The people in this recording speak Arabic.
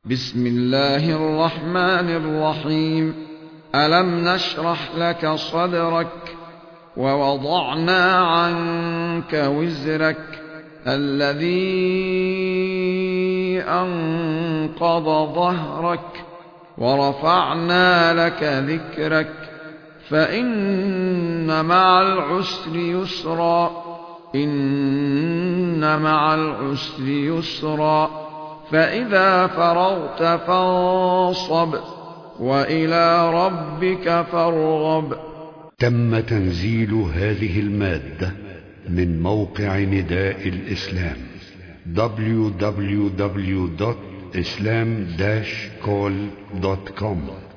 بسم الله الرحمن الرحيم. ألم نشرح لك صدرك ووضعنا عنك وزرك الذي أنقض ظهرك ورفعنا لك ذكرك فإن مع العسر يسرا إن مع العسر يسرا فإذا فرغت فانصب وإلى ربك فارغب. تم تنزيل هذه المادة من موقع نداء الإسلام www.islam-call.com